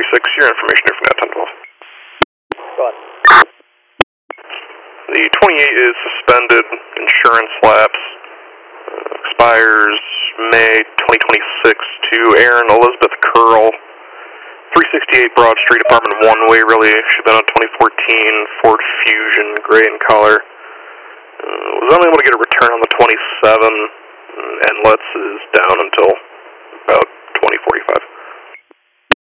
36, your information here from that 1012. Go on. The 28 is suspended, insurance lapse, expires May 2026 to Aaron Elizabeth Curl, 368 Broad Street, apartment 1, Waverly. She's been on 2014 Ford Fusion, gray in color. Was only able to get a return on the 27, and Let's is down until about 2045.